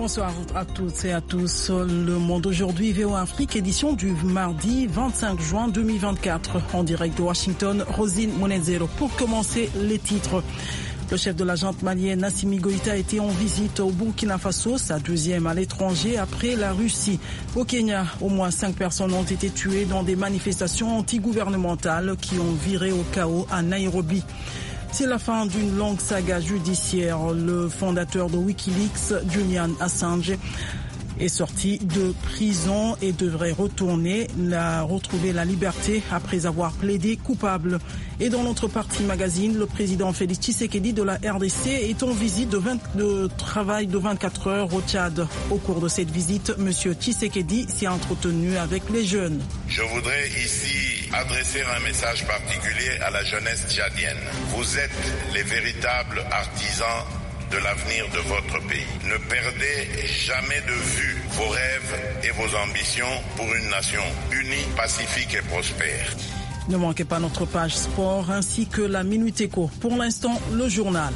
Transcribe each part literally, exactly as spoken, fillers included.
Bonsoir à toutes et à tous. Le Monde aujourd'hui, V O Afrique, édition du mardi vingt-cinq juin deux mille vingt-quatre. En direct de Washington, Rosine Monezero. Pour commencer, les titres. Le chef de la junte malienne Assimi Goïta a été en visite au Burkina Faso, sa deuxième à l'étranger après la Russie. Au Kenya, au moins cinq personnes ont été tuées dans des manifestations antigouvernementales qui ont viré au chaos à Nairobi. C'est la fin d'une longue saga judiciaire. Le fondateur de Wikileaks, Julian Assange, est sorti de prison et devrait retourner la, retrouver la liberté après avoir plaidé coupable. Et dans notre partie magazine, le président Félix Tshisekedi de la R D C est en visite de, vingt, de travail de vingt-quatre heures au Tchad. Au cours de cette visite, M. Tshisekedi s'est entretenu avec les jeunes. Je voudrais ici adresser un message particulier à la jeunesse tchadienne. Vous êtes les véritables artisans de l'avenir de votre pays. Ne perdez jamais de vue vos rêves et vos ambitions pour une nation unie, pacifique et prospère. Ne manquez pas notre page sport ainsi que la Minute Éco. Pour l'instant, le journal.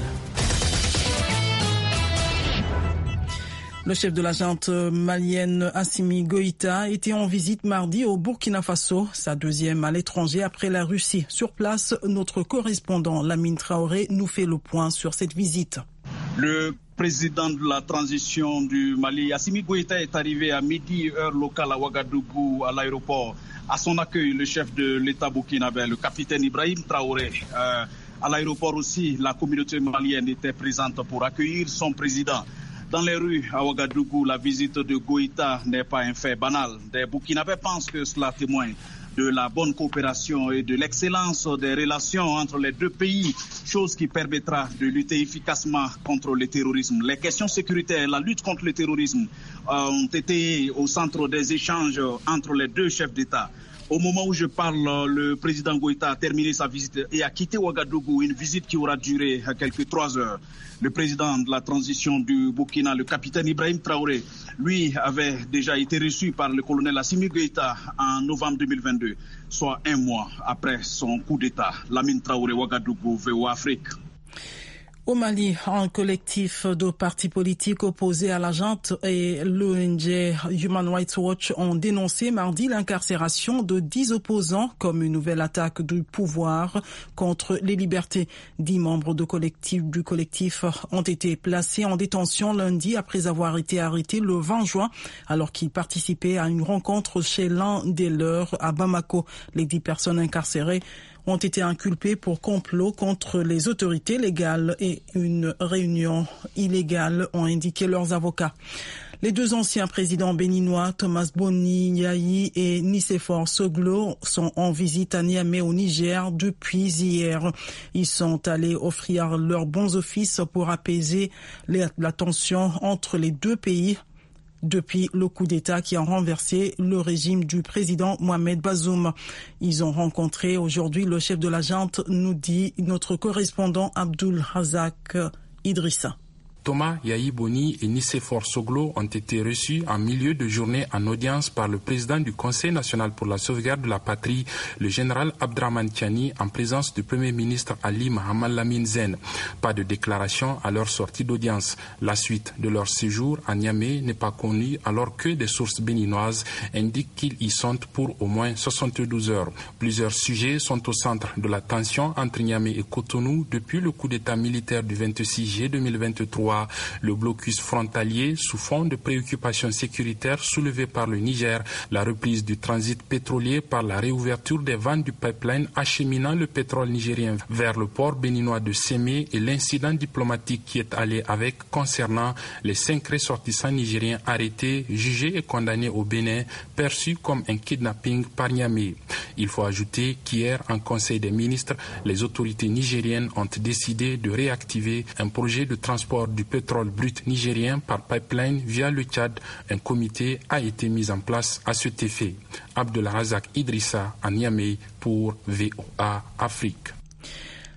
Le chef de la junte malienne Assimi Goïta était en visite mardi au Burkina Faso, sa deuxième à l'étranger après la Russie. Sur place, notre correspondant Lamine Traoré nous fait le point sur cette visite. Le président de la transition du Mali, Assimi Goïta, est arrivé à midi, heure locale à Ouagadougou, à l'aéroport. À son accueil, le chef de l'État burkinabé, le capitaine Ibrahim Traoré. Euh, à l'aéroport aussi, la communauté malienne était présente pour accueillir son président. Dans les rues à Ouagadougou, la visite de Goïta n'est pas un fait banal. Des Burkinabés pensent que cela témoigne de la bonne coopération et de l'excellence des relations entre les deux pays, chose qui permettra de lutter efficacement contre le terrorisme. Les questions sécuritaires, la lutte contre le terrorisme ont été au centre des échanges entre les deux chefs d'État. Au moment où je parle, le président Goïta a terminé sa visite et a quitté Ouagadougou, une visite qui aura duré quelques trois heures. Le président de la transition du Burkina, le capitaine Ibrahim Traoré, lui avait déjà été reçu par le colonel Assimi Goïta en novembre deux mille vingt-deux, soit un mois après son coup d'État. Lamine Traoré, Ouagadougou, V O Afrique. Au Mali, un collectif de partis politiques opposés à la junte et l'O N G Human Rights Watch ont dénoncé mardi l'incarcération de dix opposants comme une nouvelle attaque du pouvoir contre les libertés. Dix membres de collectif, du collectif ont été placés en détention lundi après avoir été arrêtés le vingt juin alors qu'ils participaient à une rencontre chez l'un des leurs à Bamako. Les dix personnes incarcérées ont été inculpés pour complot contre les autorités légales et une réunion illégale, ont indiqué leurs avocats. Les deux anciens présidents béninois, Thomas Boni Yayi et Nicéphore Soglo, sont en visite à Niamey au Niger depuis hier. Ils sont allés offrir leurs bons offices pour apaiser la tension entre les deux pays depuis le coup d'État qui a renversé le régime du président Mohamed Bazoum. Ils ont rencontré aujourd'hui le chef de la junte, nous dit notre correspondant Abdul Razak Idrissa. Thomas Yayi Boni et Nicéphore Soglo ont été reçus en milieu de journée en audience par le président du Conseil national pour la sauvegarde de la patrie, le général Abdraman Tiani, en présence du premier ministre Ali Mohamed Lamine Zen. Pas de déclaration à leur sortie d'audience. La suite de leur séjour à Niamey n'est pas connue alors que des sources béninoises indiquent qu'ils y sont pour au moins soixante-douze heures. Plusieurs sujets sont au centre de la tension entre Niamey et Cotonou depuis le coup d'état militaire du vingt-six juillet deux mille vingt-trois. Le blocus frontalier sous fond de préoccupations sécuritaires soulevées par le Niger, la reprise du transit pétrolier par la réouverture des vannes du pipeline acheminant le pétrole nigérien vers le port béninois de Sémé et l'incident diplomatique qui est allé avec concernant les cinq ressortissants nigériens arrêtés, jugés et condamnés au Bénin, perçus comme un kidnapping par Niamey. Il faut ajouter qu'hier, en Conseil des ministres, les autorités nigériennes ont décidé de réactiver un projet de transport du pétrole brut nigérien par pipeline via le Tchad. Un comité a été mis en place à cet effet. Abdel Razak Idrissa à Niamey pour V O A Afrique.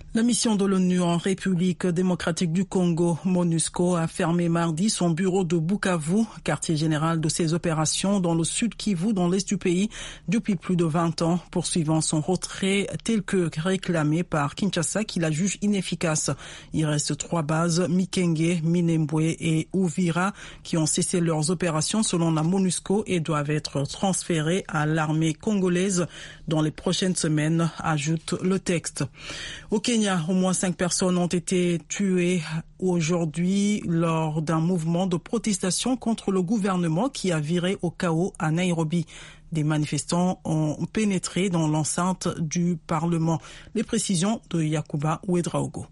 La mission de l'ONU en République démocratique du Congo, MONUSCO, a fermé mardi son bureau de Bukavu, quartier général de ses opérations dans le sud Kivu, dans l'est du pays, depuis plus de vingt ans, poursuivant son retrait tel que réclamé par Kinshasa, qui la juge inefficace. Il reste trois bases, Mikenge, Minembwe et Uvira, qui ont cessé leurs opérations selon la MONUSCO et doivent être transférées à l'armée congolaise dans les prochaines semaines, ajoute le texte. Au Kenya, au moins cinq personnes ont été tuées aujourd'hui lors d'un mouvement de protestation contre le gouvernement qui a viré au chaos à Nairobi. Des manifestants ont pénétré dans l'enceinte du Parlement. Les précisions de Yakuba Ouedraogo.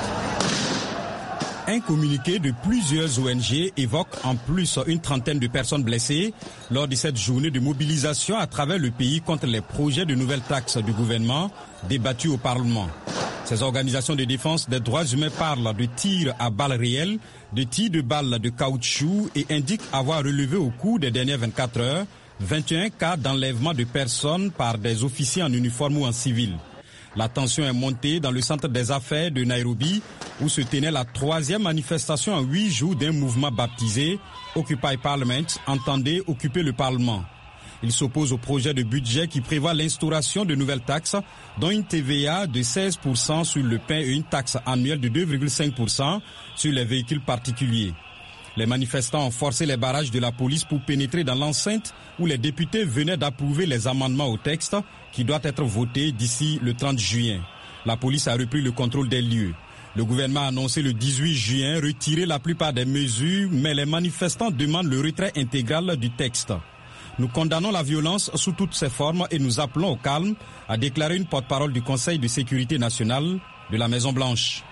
Un communiqué de plusieurs O N G évoque en plus une trentaine de personnes blessées lors de cette journée de mobilisation à travers le pays contre les projets de nouvelles taxes du gouvernement débattus au Parlement. Ces organisations de défense des droits humains parlent de tirs à balles réelles, de tirs de balles de caoutchouc et indiquent avoir relevé au cours des dernières vingt-quatre heures vingt et un cas d'enlèvement de personnes par des officiers en uniforme ou en civil. La tension est montée dans le centre des affaires de Nairobi où se tenait la troisième manifestation en huit jours d'un mouvement baptisé Occupy Parliament, entendez occuper le Parlement. Il s'oppose au projet de budget qui prévoit l'instauration de nouvelles taxes, dont une T V A de seize pour cent sur le pain et une taxe annuelle de deux virgule cinq pour cent sur les véhicules particuliers. Les manifestants ont forcé les barrages de la police pour pénétrer dans l'enceinte où les députés venaient d'approuver les amendements au texte qui doit être voté d'ici le trente juin. La police a repris le contrôle des lieux. Le gouvernement a annoncé le dix-huit juin retirer la plupart des mesures, mais les manifestants demandent le retrait intégral du texte. Nous condamnons la violence sous toutes ses formes et nous appelons au calme, a déclaré une porte-parole du Conseil de sécurité nationale de la Maison-Blanche.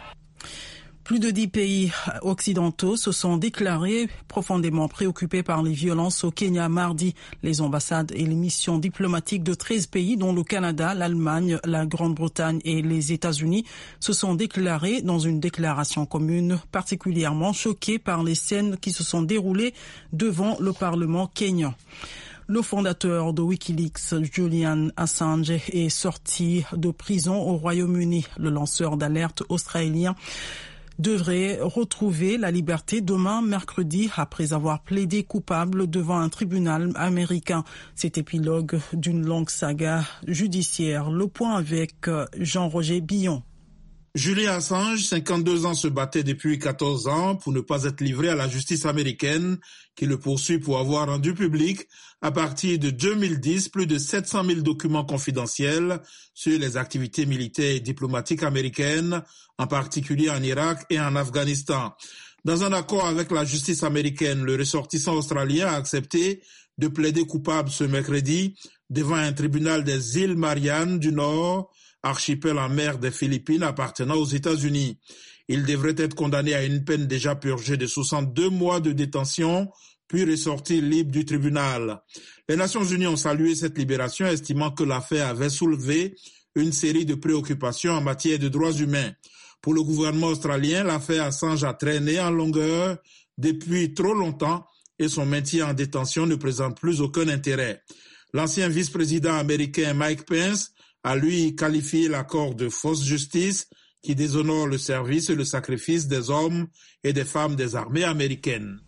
Plus de dix pays occidentaux se sont déclarés profondément préoccupés par les violences au Kenya mardi. Les ambassades et les missions diplomatiques de treize pays, dont le Canada, l'Allemagne, la Grande-Bretagne et les États-Unis, se sont déclarés dans une déclaration commune particulièrement choqués par les scènes qui se sont déroulées devant le Parlement kényan. Le fondateur de Wikileaks, Julian Assange, est sorti de prison au Royaume-Uni. Le lanceur d'alerte australien devrait retrouver la liberté demain mercredi après avoir plaidé coupable devant un tribunal américain. C'est épilogue d'une longue saga judiciaire. Le point avec Jean-Roger Billon. Julian Assange, cinquante-deux ans, se battait depuis quatorze ans pour ne pas être livré à la justice américaine qui le poursuit pour avoir rendu public à partir de deux mille dix plus de sept cent mille documents confidentiels sur les activités militaires et diplomatiques américaines, en particulier en Irak et en Afghanistan. Dans un accord avec la justice américaine, le ressortissant australien a accepté de plaider coupable ce mercredi devant un tribunal des îles Mariannes du Nord, archipel en mer des Philippines appartenant aux États-Unis. Il devrait être condamné à une peine déjà purgée de soixante-deux mois de détention, puis ressortir libre du tribunal. Les Nations Unies ont salué cette libération, estimant que l'affaire avait soulevé une série de préoccupations en matière de droits humains. Pour le gouvernement australien, l'affaire Assange a traîné en longueur depuis trop longtemps et son maintien en détention ne présente plus aucun intérêt. L'ancien vice-président américain Mike Pence a lui qualifié l'accord de fausse justice qui déshonore le service et le sacrifice des hommes et des femmes des armées américaines.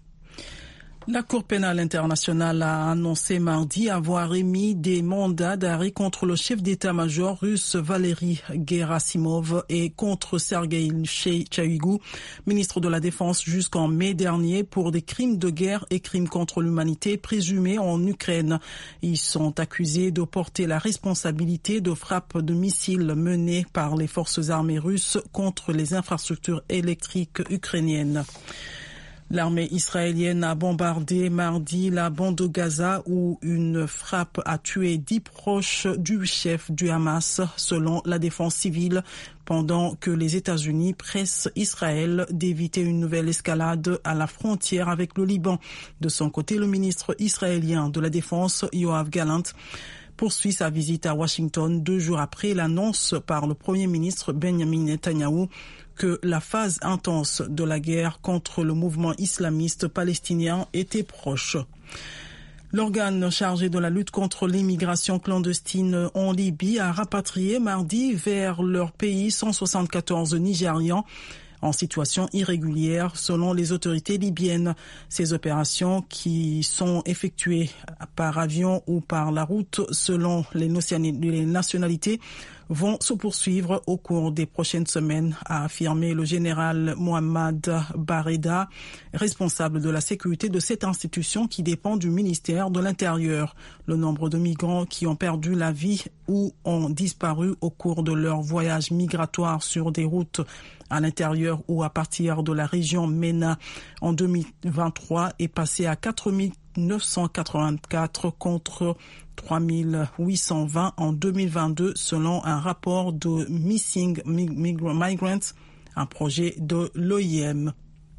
La Cour pénale internationale a annoncé mardi avoir émis des mandats d'arrêt contre le chef d'état-major russe Valery Gerasimov et contre Sergueï Shoigu, ministre de la Défense, jusqu'en mai dernier pour des crimes de guerre et crimes contre l'humanité présumés en Ukraine. Ils sont accusés de porter la responsabilité de frappes de missiles menées par les forces armées russes contre les infrastructures électriques ukrainiennes. L'armée israélienne a bombardé mardi la bande de Gaza où une frappe a tué dix proches du chef du Hamas, selon la défense civile, pendant que les États-Unis pressent Israël d'éviter une nouvelle escalade à la frontière avec le Liban. De son côté, le ministre israélien de la Défense, Yoav Gallant, poursuit sa visite à Washington deux jours après l'annonce par le Premier ministre Benjamin Netanyahou que la phase intense de la guerre contre le mouvement islamiste palestinien était proche. L'organe chargé de la lutte contre l'immigration clandestine en Libye a rapatrié mardi vers leur pays cent soixante-quatorze Nigérians en situation irrégulière selon les autorités libyennes. Ces opérations qui sont effectuées par avion ou par la route selon les nationalités vont se poursuivre au cours des prochaines semaines, a affirmé le général Mohamed Bareda, responsable de la sécurité de cette institution qui dépend du ministère de l'Intérieur. Le nombre de migrants qui ont perdu la vie ou ont disparu au cours de leur voyage migratoire sur des routes à l'intérieur ou à partir de la région MENA en deux mille vingt-trois est passé à quatre mille neuf cent quatre-vingt-quatre contre trois mille huit cent vingt en deux mille vingt-deux selon un rapport de Missing Migrants, un projet de l'O I M.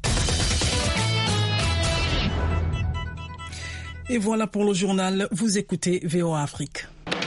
Et voilà pour le journal, vous écoutez V O A Afrique.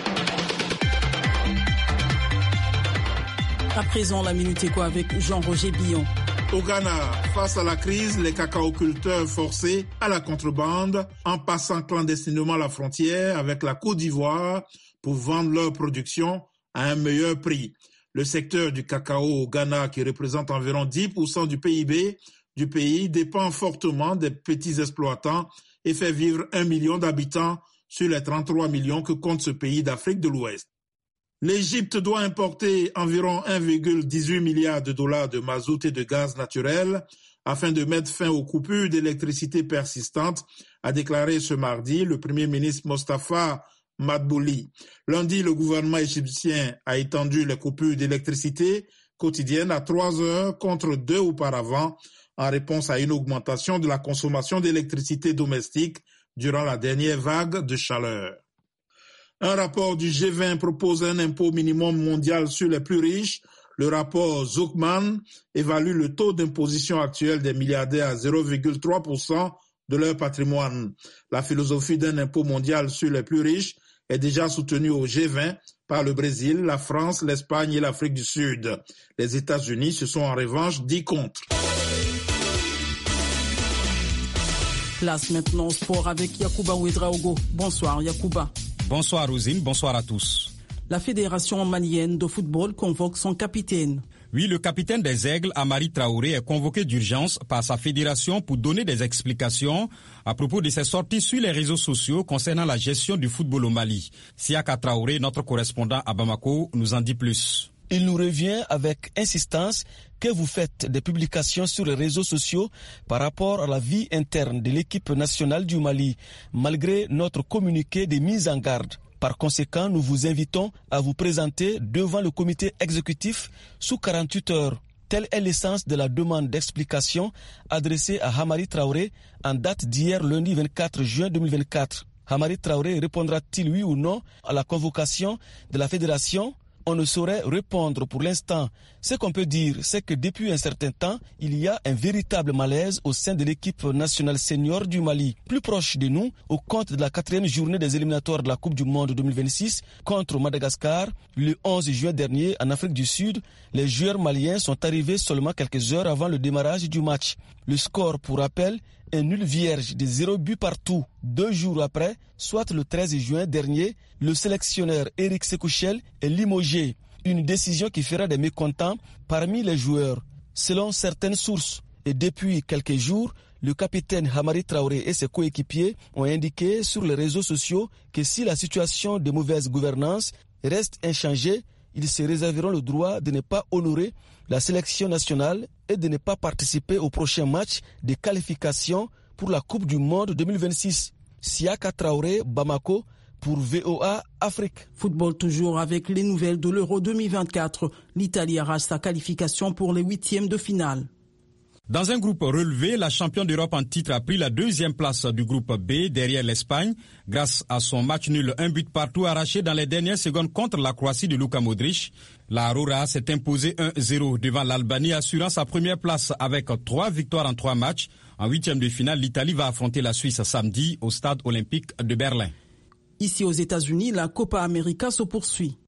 À présent, la Minute Éco avec Jean-Roger Billon. Au Ghana, face à la crise, les cacaoculteurs forcés à la contrebande en passant clandestinement la frontière avec la Côte d'Ivoire pour vendre leur production à un meilleur prix. Le secteur du cacao au Ghana, qui représente environ dix pour cent du P I B du pays, dépend fortement des petits exploitants et fait vivre un million d'habitants sur les trente-trois millions que compte ce pays d'Afrique de l'Ouest. L'Égypte doit importer environ un virgule dix-huit milliard de dollars de mazout et de gaz naturel afin de mettre fin aux coupures d'électricité persistantes, a déclaré ce mardi le Premier ministre Mostafa Madbouli. Lundi, le gouvernement égyptien a étendu les coupures d'électricité quotidiennes à trois heures contre deux auparavant en réponse à une augmentation de la consommation d'électricité domestique durant la dernière vague de chaleur. Un rapport du G vingt propose un impôt minimum mondial sur les plus riches. Le rapport Zuckman évalue le taux d'imposition actuel des milliardaires à zéro virgule trois pour cent de leur patrimoine. La philosophie d'un impôt mondial sur les plus riches est déjà soutenue au G vingt par le Brésil, la France, l'Espagne et l'Afrique du Sud. Les États-Unis se sont en revanche dit contre. Place maintenant au sport avec Yacouba Ouedraogo. Bonsoir Yacouba. Bonsoir Rosine, bonsoir à tous. La Fédération malienne de football convoque son capitaine. Oui, le capitaine des Aigles, Amari Traoré, est convoqué d'urgence par sa fédération pour donner des explications à propos de ses sorties sur les réseaux sociaux concernant la gestion du football au Mali. Siaka Traoré, notre correspondant à Bamako, nous en dit plus. Il nous revient avec insistance que vous faites des publications sur les réseaux sociaux par rapport à la vie interne de l'équipe nationale du Mali, malgré notre communiqué de mise en garde. Par conséquent, nous vous invitons à vous présenter devant le comité exécutif sous quarante-huit heures. Tel est l'essence de la demande d'explication adressée à Amari Traoré en date d'hier lundi vingt-quatre juin deux mille vingt-quatre. Amari Traoré répondra-t-il oui ou non à la convocation de la fédération ? On ne saurait répondre pour l'instant. Ce qu'on peut dire, c'est que depuis un certain temps, il y a un véritable malaise au sein de l'équipe nationale senior du Mali. Plus proche de nous, au compte de la quatrième journée des éliminatoires de la Coupe du Monde deux mille vingt-six contre Madagascar, le onze juin dernier en Afrique du Sud, les joueurs maliens sont arrivés seulement quelques heures avant le démarrage du match. Le score, pour rappel, un nul vierge de zéro but partout. Deux jours après, soit le treize juin dernier, le sélectionneur Eric Sekouchel est limogé. Une décision qui fera des mécontents parmi les joueurs. Selon certaines sources, et depuis quelques jours, le capitaine Amari Traoré et ses coéquipiers ont indiqué sur les réseaux sociaux que si la situation de mauvaise gouvernance reste inchangée, ils se réserveront le droit de ne pas honorer la sélection nationale et de ne pas participer au prochain match de qualification pour la Coupe du Monde deux mille vingt-six. Siaka Traoré, Bamako, pour V O A Afrique. Football toujours avec les nouvelles de l'Euro deux mille vingt-quatre. L'Italie arrache sa qualification pour les huitièmes de finale. Dans un groupe relevé, la championne d'Europe en titre a pris la deuxième place du groupe B derrière l'Espagne grâce à son match nul un but partout arraché dans les dernières secondes contre la Croatie de Luka Modric. La Aurora s'est imposée un zéro devant l'Albanie, assurant sa première place avec trois victoires en trois matchs. En huitième de finale, l'Italie va affronter la Suisse samedi au stade olympique de Berlin. Ici aux États-Unis, la Copa América se poursuit.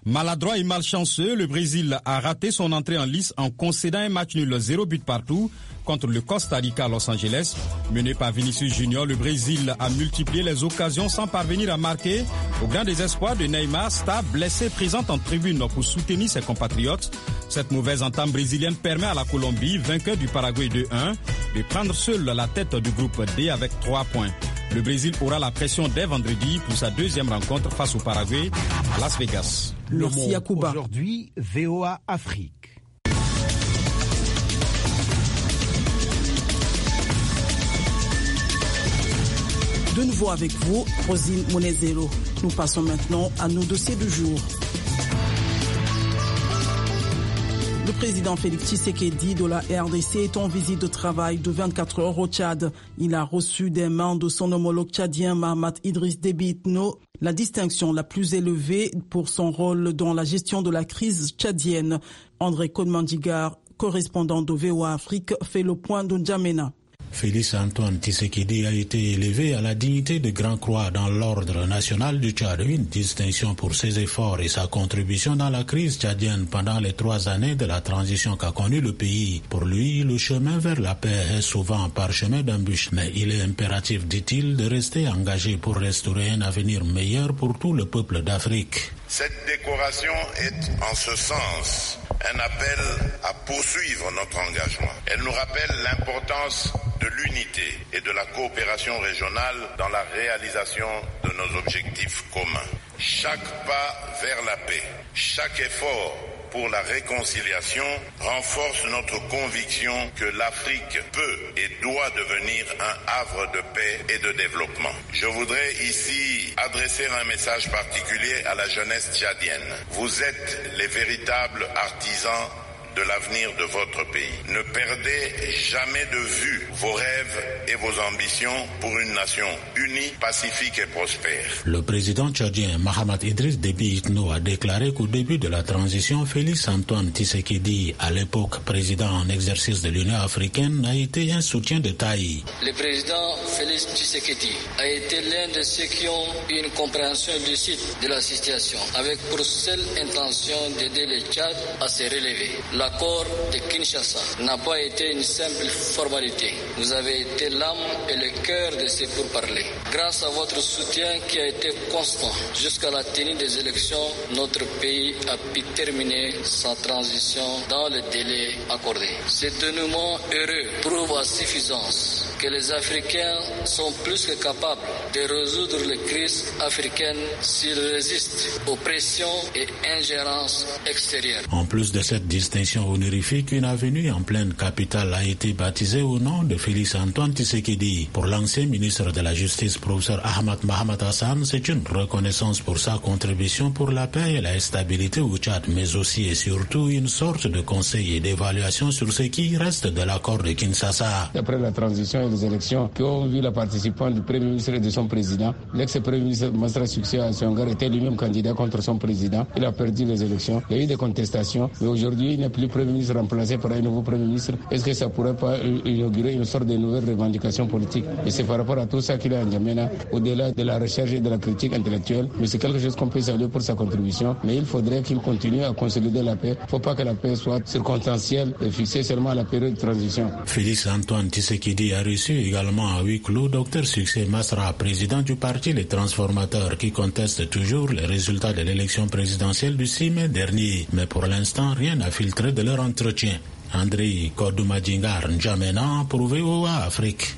Maladroit et malchanceux, le Brésil a raté son entrée en lice en concédant un match nul zéro but partout contre le Costa Rica à Los Angeles. Mené par Vinicius Junior, le Brésil a multiplié les occasions sans parvenir à marquer. Au grand désespoir de Neymar, star blessé présente en tribune pour soutenir ses compatriotes. Cette mauvaise entame brésilienne permet à la Colombie, vainqueur du Paraguay deux un, de prendre seule la tête du groupe D avec trois points. Le Brésil aura la pression dès vendredi pour sa deuxième rencontre face au Paraguay à Las Vegas. Merci Yacouba. Aujourd'hui, V O A Afrique. De nouveau avec vous, Rosine Monezero. Nous passons maintenant à nos dossiers du jour. Le président Félix Tshisekedi de la R D C est en visite de travail de vingt-quatre heures au Tchad. Il a reçu des mains de son homologue tchadien Mahamat Idriss Déby Itno la distinction la plus élevée pour son rôle dans la gestion de la crise tchadienne. André Kodmandigar, correspondant de V O A Afrique, fait le point de N'Djamena. Félix Antoine Tshisekedi a été élevé à la dignité de Grand Croix dans l'ordre national du Tchad, une distinction pour ses efforts et sa contribution dans la crise tchadienne pendant les trois années de la transition qu'a connue le pays. Pour lui, le chemin vers la paix est souvent parsemé d'embûches, mais il est impératif, dit-il, de rester engagé pour restaurer un avenir meilleur pour tout le peuple d'Afrique. Cette décoration est en ce sens un appel à poursuivre notre engagement. Elle nous rappelle l'importance de l'unité et de la coopération régionale dans la réalisation de nos objectifs communs. Chaque pas vers la paix, chaque effort pour la réconciliation renforce notre conviction que l'Afrique peut et doit devenir un havre de paix et de développement. Je voudrais ici adresser un message particulier à la jeunesse tchadienne. Vous êtes les véritables artisans de l'avenir de votre pays. Ne perdez jamais de vue vos rêves et vos ambitions pour une nation unie, pacifique et prospère. Le président tchadien Mahamat Idriss Déby Itno a déclaré qu'au début de la transition, Félix Antoine Tshisekedi, à l'époque président en exercice de l'Union africaine, a été un soutien de taille. Le président Félix Tshisekedi a été l'un de ceux qui ont une compréhension lucide de la situation, avec pour seule intention d'aider le Tchad à se relever. L'accord de Kinshasa n'a pas été une simple formalité. Vous avez été l'âme et le cœur de ces pourparlers. Grâce à votre soutien qui a été constant jusqu'à la tenue des élections, notre pays a pu terminer sa transition dans le délai accordé. Ce dénouement heureux prouve à suffisance que les Africains sont plus que capables de résoudre les crises africaines s'ils résistent aux pressions et ingérences extérieures. En plus de cette distinction honorifique, une avenue en pleine capitale a été baptisée au nom de Félix Antoine Tshisekedi. Pour l'ancien ministre de la Justice, professeur Ahmad Mahamat Hassan, c'est une reconnaissance pour sa contribution pour la paix et la stabilité au Tchad, mais aussi et surtout une sorte de conseil et d'évaluation sur ce qui reste de l'accord de Kinshasa. Après la transition et les élections qui ont vu la participation du Premier ministre et de son président, l'ex-Premier ministre Masra Succès à Senghor était lui-même candidat contre son président. Il a perdu les élections. Il y a eu des contestations, mais aujourd'hui, il n'est plus Premier ministre remplacé par un nouveau Premier ministre. Est-ce que ça pourrait pas inaugurer une sorte de nouvelle revendication politique? Et c'est par rapport à tout ça qu'il a en N'Djamena, au-delà de la recherche et de la critique intellectuelle. Mais c'est quelque chose qu'on peut saluer pour sa contribution. Mais il faudrait qu'il continue à consolider la paix. Il ne faut pas que la paix soit circonstancielle et fixée seulement à la période de transition. Félix Antoine Tshisekedi a reçu également à huis clos Docteur Succès Masra, président du parti Les Transformateurs, qui conteste toujours les résultats de l'élection présidentielle du six mai dernier. Mais pour l'instant, rien n'a filtré de leur entretien. André Kodoumadingar N'Djamena pour V O A Afrique.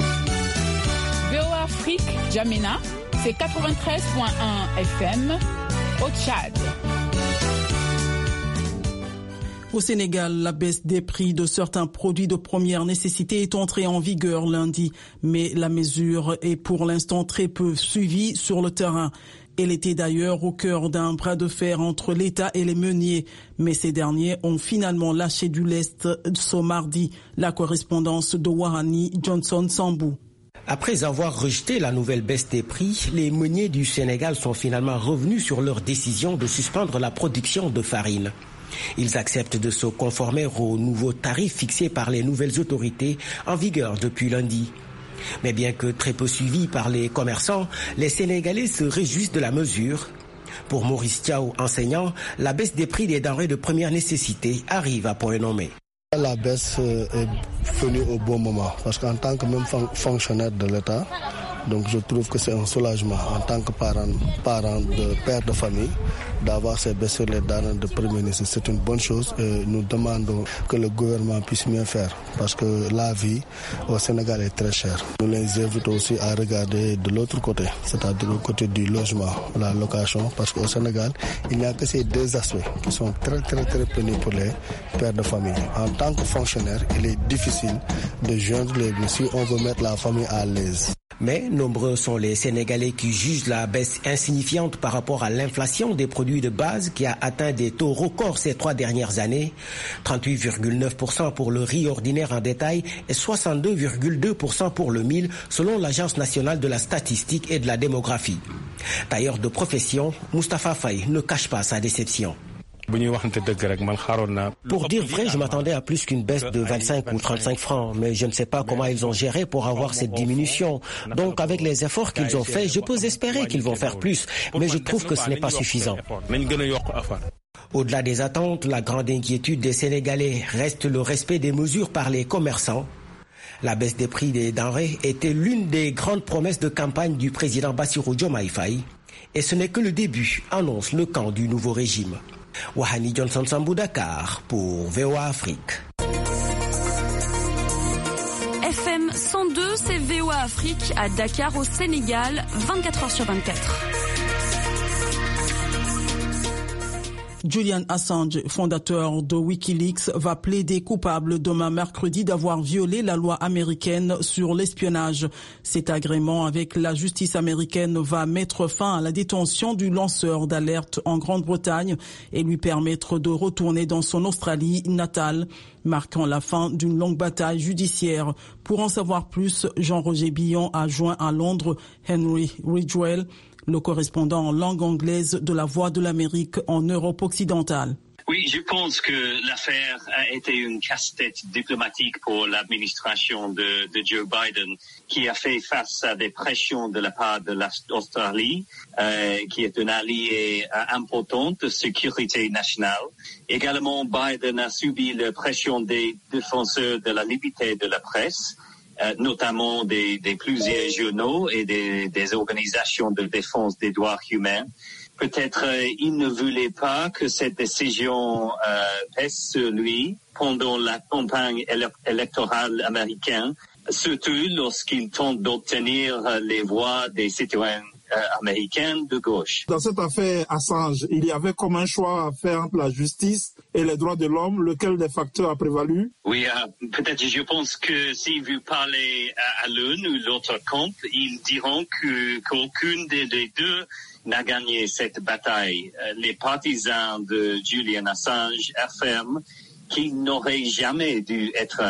V O A Afrique, N'Djamena, c'est quatre-vingt-treize virgule un F M au Tchad. Au Sénégal, la baisse des prix de certains produits de première nécessité est entrée en vigueur lundi, mais la mesure est pour l'instant très peu suivie sur le terrain. Elle était d'ailleurs au cœur d'un bras de fer entre l'État et les meuniers, mais ces derniers ont finalement lâché du lest ce mardi. La correspondance de Warani Johnson Sambou. Après avoir rejeté la nouvelle baisse des prix, les meuniers du Sénégal sont finalement revenus sur leur décision de suspendre la production de farine. Ils acceptent de se conformer aux nouveaux tarifs fixés par les nouvelles autorités en vigueur depuis lundi. Mais bien que très peu suivis par les commerçants, les Sénégalais se réjouissent de la mesure. Pour Maurice Thiaw, enseignant, la baisse des prix des denrées de première nécessité arrive à point nommé. La baisse est venue au bon moment parce qu'en tant que même fonctionnaire de l'État, donc je trouve que c'est un soulagement en tant que parent, parent de père de famille d'avoir ces baisses sur les denrées de première nécessité. C'est une bonne chose et nous demandons que le gouvernement puisse mieux faire parce que la vie au Sénégal est très chère. Nous les invitons aussi à regarder de l'autre côté, c'est-à-dire au côté du logement, la location, parce qu'au Sénégal, il n'y a que ces deux aspects qui sont très très très pénibles pour les pères de famille. En tant que fonctionnaire, il est difficile de joindre les deux si on veut mettre la famille à l'aise. Mais nombreux sont les Sénégalais qui jugent la baisse insignifiante par rapport à l'inflation des produits de base qui a atteint des taux records ces trois dernières années. trente-huit virgule neuf pour cent pour le riz ordinaire en détail et soixante-deux virgule deux pour cent pour le mil selon l'Agence nationale de la statistique et de la démographie. Tailleur de profession, Moustapha Faye ne cache pas sa déception. Pour dire vrai, je m'attendais à plus qu'une baisse de vingt-cinq ou trente-cinq francs, mais je ne sais pas comment ils ont géré pour avoir cette diminution. Donc avec les efforts qu'ils ont faits, je peux espérer qu'ils vont faire plus, mais je trouve que ce n'est pas suffisant. Au-delà des attentes, la grande inquiétude des Sénégalais reste le respect des mesures par les commerçants. La baisse des prix des denrées était l'une des grandes promesses de campagne du président Bassirou Diomaye Faye, et ce n'est que le début, annonce le camp du nouveau régime. Wahani Johnson Sambou, Dakar pour V O A Afrique. F M cent deux, c'est V O A Afrique à Dakar au Sénégal, vingt-quatre heures sur vingt-quatre. Julian Assange, fondateur de Wikileaks, va plaider coupable demain mercredi d'avoir violé la loi américaine sur l'espionnage. Cet agrément avec la justice américaine va mettre fin à la détention du lanceur d'alerte en Grande-Bretagne et lui permettre de retourner dans son Australie natale, marquant la fin d'une longue bataille judiciaire. Pour en savoir plus, Jean-Roger Billon a joint à Londres Henry Ridgwell, le correspondant en langue anglaise de la Voix de l'Amérique en Europe occidentale. Oui, je pense que l'affaire a été une casse-tête diplomatique pour l'administration de, de Joe Biden, qui a fait face à des pressions de la part de l'Australie, euh, qui est un allié euh, important de sécurité nationale. Également, Biden a subi la pression des défenseurs de la liberté de la presse, Euh, notamment des, des plusieurs journaux et des, des organisations de défense des droits humains. Peut-être euh, il ne voulait pas que cette décision euh, pèse sur lui pendant la campagne éle- électorale américaine, surtout lorsqu'il tente d'obtenir euh, les voix des citoyens euh, américains de gauche. Dans cette affaire Assange, il y avait comme un choix à faire entre la justice et les droits de l'homme, lequel des facteurs a prévalu? Oui, euh, peut-être je pense que si vous parlez à, à l'un ou l'autre camp, ils diront que, qu'aucune des, des deux n'a gagné cette bataille. Euh, les partisans de Julian Assange affirment qu'il n'aurait jamais dû être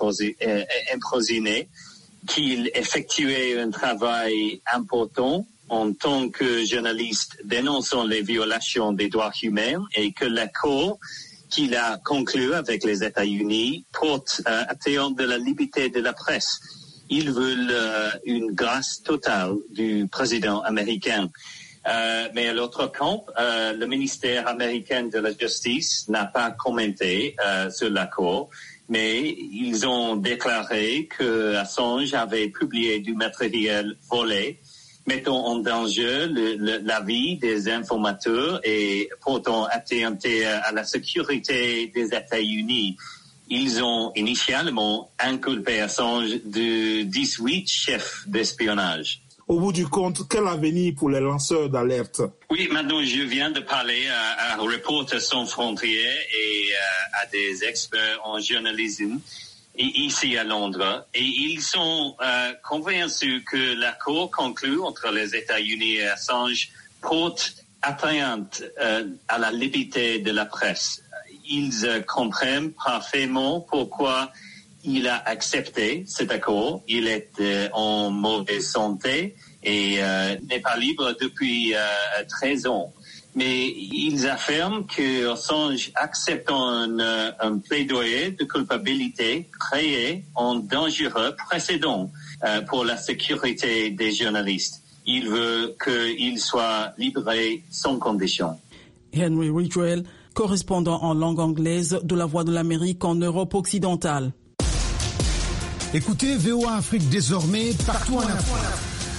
emprisonné, qu'il effectuait un travail important en tant que journaliste dénonçant les violations des droits humains et que l'accord qu'il a conclu avec les États-Unis porte euh, atteinte de la liberté de la presse. Ils veulent euh, une grâce totale du président américain. Euh, mais à l'autre camp, euh, le ministère américain de la Justice n'a pas commenté euh, sur l'accord, mais ils ont déclaré que Assange avait publié du matériel volé, mettant en danger le, le, la vie des informateurs et portant atteinte à la sécurité des États-Unis. Ils ont initialement inculpé Assange de dix-huit chefs d'espionnage. Au bout du compte, quel avenir pour les lanceurs d'alerte? Oui, maintenant je viens de parler à, à Reporters sans frontières et à, à des experts en journalisme ici à Londres, et ils sont euh, convaincus que l'accord conclu entre les États-Unis et Assange porte atteinte euh, à la liberté de la presse. Ils euh, comprennent parfaitement pourquoi il a accepté cet accord. Il est euh, en mauvaise santé et euh, n'est pas libre depuis euh, treize ans. Mais ils affirment que Assange accepte un, un plaidoyer de culpabilité créé en dangereux précédent euh, pour la sécurité des journalistes. il veut qu'il soit libéré sans condition. Henry Ridgwell, correspondant en langue anglaise de la Voix de l'Amérique en Europe occidentale. Écoutez V O A Afrique désormais partout en Afrique.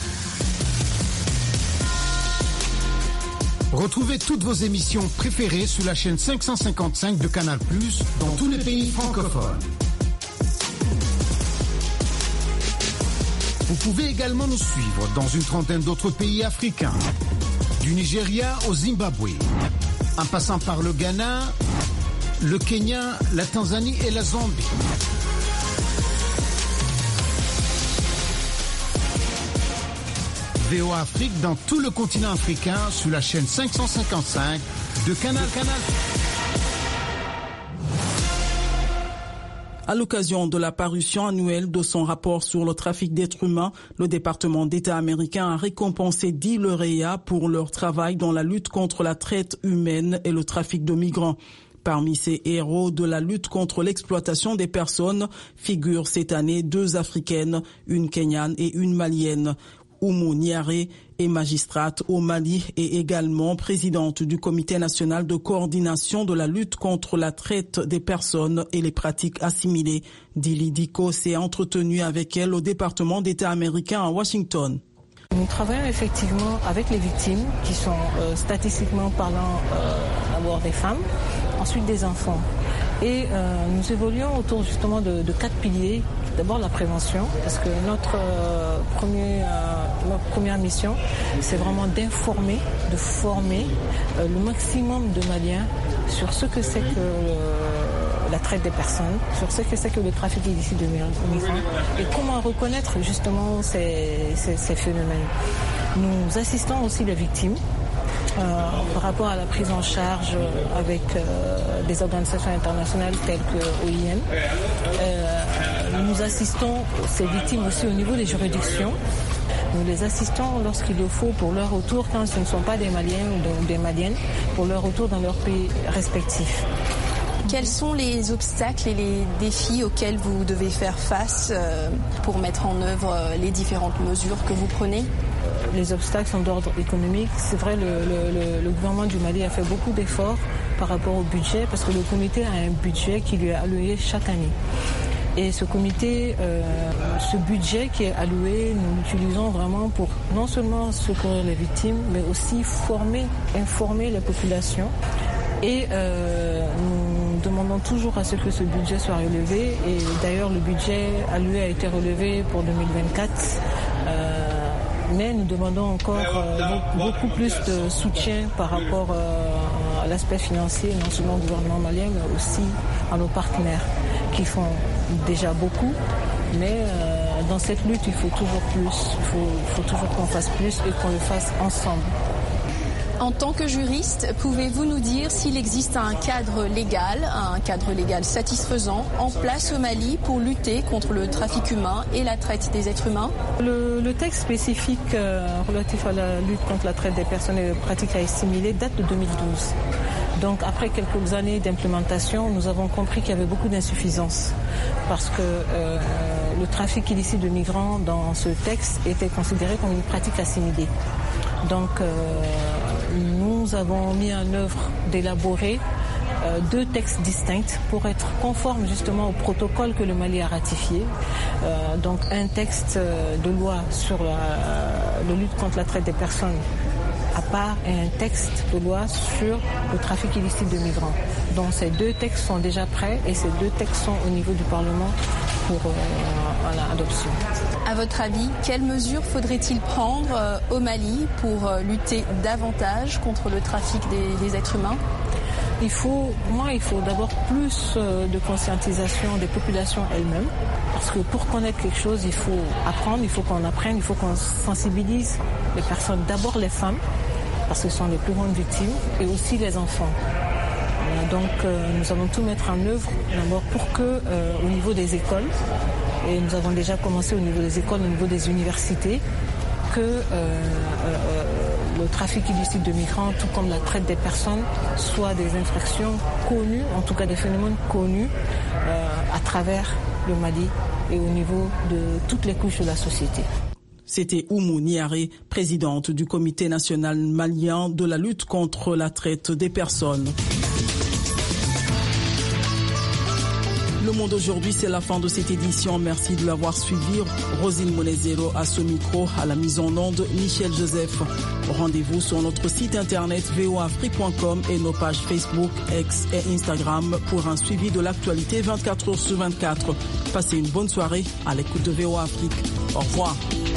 Retrouvez toutes vos émissions préférées sur la chaîne cinq cent cinquante-cinq de Canal plus, dans tous les pays francophones. Vous pouvez également nous suivre dans une trentaine d'autres pays africains, du Nigeria au Zimbabwe, en passant par le Ghana, le Kenya, la Tanzanie et la Zambie. V O A Afrique dans tout le continent africain sur la chaîne cinq cent cinquante-cinq de Canal Canal. À l'occasion de la parution annuelle de son rapport sur le trafic d'êtres humains, le département d'État américain a récompensé dix lauréats pour leur travail dans la lutte contre la traite humaine et le trafic de migrants. Parmi ces héros de la lutte contre l'exploitation des personnes figurent cette année deux Africaines, une Kenyane et une Malienne. Oumou Niaré est magistrate au Mali et également présidente du Comité national de coordination de la lutte contre la traite des personnes et les pratiques assimilées. Dili Diko s'est entretenu avec elle au département d'État américain à Washington. Nous travaillons effectivement avec les victimes qui sont euh, statistiquement parlant euh, d'abord des femmes, ensuite des enfants. Et euh, nous évoluons autour justement de, de quatre piliers. D'abord la prévention, parce que notre, euh, premier, euh, notre première mission, c'est vraiment d'informer, de former euh, le maximum de Maliens sur ce que c'est que euh, la traite des personnes, sur ce que c'est que le trafic illicite de migrants et comment reconnaître justement ces, ces, ces phénomènes. Nous assistons aussi les victimes. Euh, par rapport à la prise en charge avec euh, des organisations internationales telles que O I M. Euh, nous assistons ces victimes aussi au niveau des juridictions. Nous les assistons lorsqu'il le faut pour leur retour, quand ce ne sont pas des Maliens ou des Maliennes, pour leur retour dans leur pays respectif. Quels sont les obstacles et les défis auxquels vous devez faire face euh, pour mettre en œuvre euh, les différentes mesures que vous prenez ? Les obstacles sont d'ordre économique. C'est vrai, le, le, le gouvernement du Mali a fait beaucoup d'efforts par rapport au budget, parce que le comité a un budget qui lui est alloué chaque année. Et ce comité, euh, ce budget qui est alloué, nous l'utilisons vraiment pour non seulement secourir les victimes, mais aussi former, informer les populations. Et euh, nous demandons toujours à ce que ce budget soit relevé. Et d'ailleurs, le budget alloué a été relevé pour deux mille vingt-quatre. Euh, mais nous demandons encore euh, beaucoup plus de soutien par rapport euh, à l'aspect financier, non seulement au gouvernement malien, mais aussi à nos partenaires qui font déjà beaucoup. Mais euh, dans cette lutte, il faut toujours plus, il faut, il faut toujours qu'on fasse plus et qu'on le fasse ensemble. En tant que juriste, pouvez-vous nous dire s'il existe un cadre légal, un cadre légal satisfaisant en place au Mali pour lutter contre le trafic humain et la traite des êtres humains ? Le, le texte spécifique euh, relatif à la lutte contre la traite des personnes et les pratiques assimilées date de deux mille douze. Donc après quelques années d'implémentation, nous avons compris qu'il y avait beaucoup d'insuffisances parce que euh, le trafic illicite de migrants dans ce texte était considéré comme une pratique assimilée. Donc euh, nous avons mis en œuvre d'élaborer euh, deux textes distincts pour être conformes justement au protocole que le Mali a ratifié. Euh, donc un texte de loi sur la, la lutte contre la traite des personnes à part et un texte de loi sur le trafic illicite de migrants. Donc ces deux textes sont déjà prêts et ces deux textes sont au niveau du Parlement pour euh, l'adoption. À votre avis, quelles mesures faudrait-il prendre euh, au Mali pour euh, lutter davantage contre le trafic des, des êtres humains ? Il faut, moi, il faut d'abord plus euh, de conscientisation des populations elles-mêmes. Parce que pour connaître quelque chose, il faut apprendre, il faut qu'on apprenne, il faut qu'on sensibilise les personnes, d'abord les femmes, parce que ce sont les plus grandes victimes, et aussi les enfants. Donc euh, nous allons tout mettre en œuvre d'abord pour que euh, au niveau des écoles, et nous avons déjà commencé au niveau des écoles, au niveau des universités, que euh, euh, le trafic illicite de migrants, tout comme la traite des personnes, soient des infractions connues, en tout cas des phénomènes connus euh, à travers le Mali et au niveau de toutes les couches de la société. C'était Oumou Niaré, présidente du Comité national malien de la lutte contre la traite des personnes. Le Monde aujourd'hui, c'est la fin de cette édition. Merci de l'avoir suivi. Rosine Monezero à ce micro, à la mise en onde, Michel Joseph. Rendez-vous sur notre site internet v o afrique point com et nos pages Facebook, X et Instagram pour un suivi de l'actualité vingt-quatre heures sur vingt-quatre. Passez une bonne soirée à l'écoute de V O Afrique. Au revoir.